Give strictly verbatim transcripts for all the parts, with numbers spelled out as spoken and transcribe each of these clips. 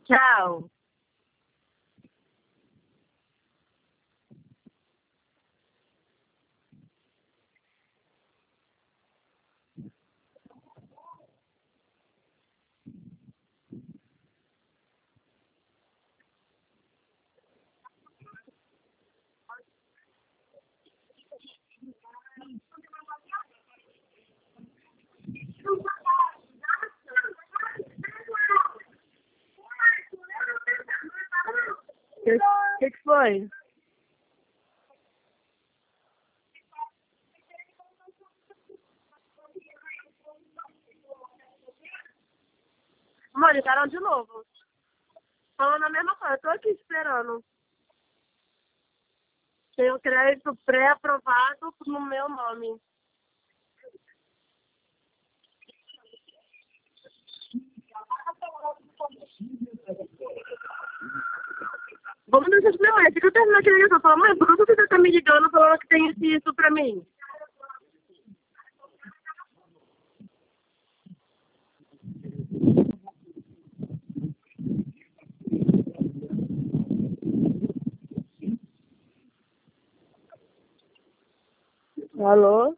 Tchau. O que, que foi? Amor, ligaram de novo. Falando a mesma coisa, eu tô aqui esperando. Tenho crédito pré-aprovado no meu nome. Vamos deixar isso meu. Se eu terminar aqui a ligação, fala, mãe, por que você tá me ligando falando que tem isso e isso pra mim? Alô?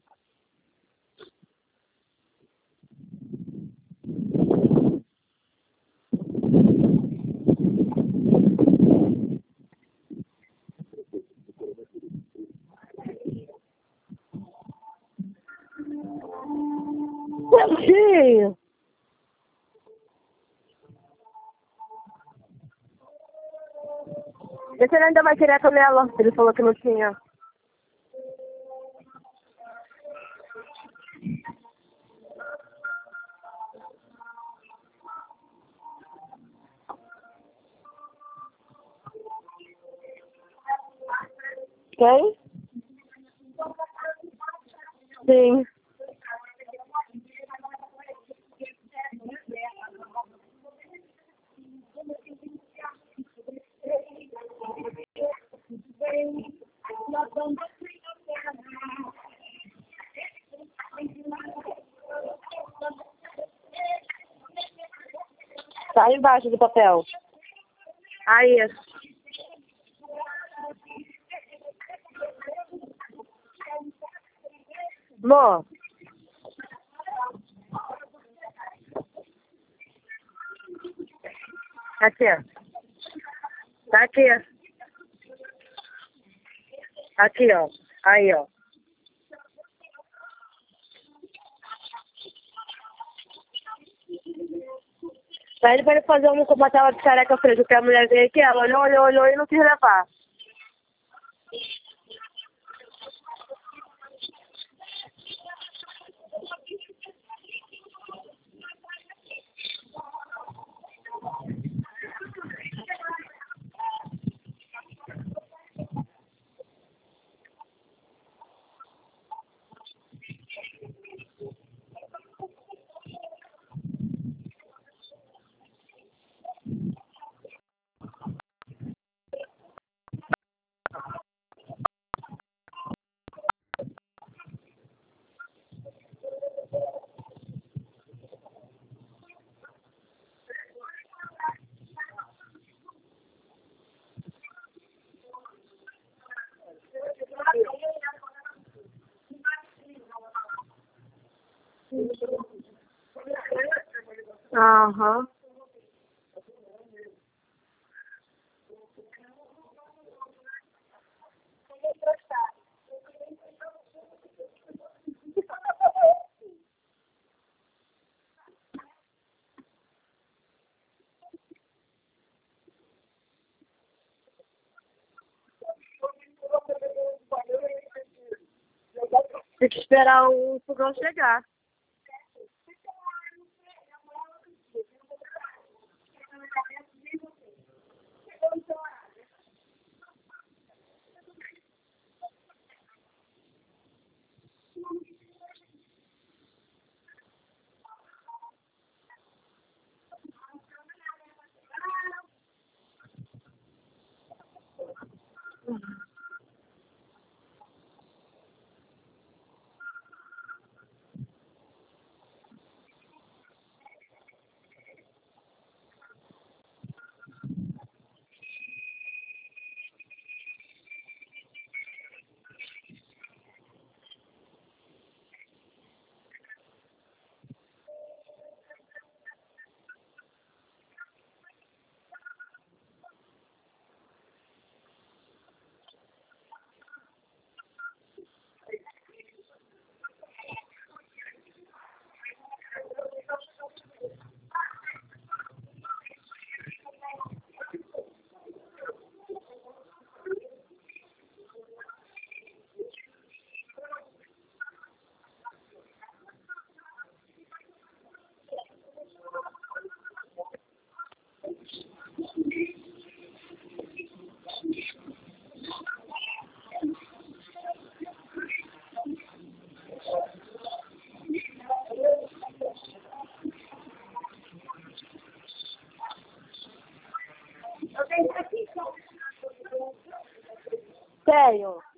Sim. Esse ele ainda vai querer a canela. Ele falou que não tinha. Quem? Sim. Tá embaixo do papel. Aí. Mô. Aqui, ó. Tá aqui, ó. Aqui, ó. Aí, ó. Pede pra ele fazer uma com uma tela de careca frente, porque a mulher veio aqui, ela olhou, olhou, olhou e não quis levar. Aham. Tem que esperar o fogão chegar. Tenho.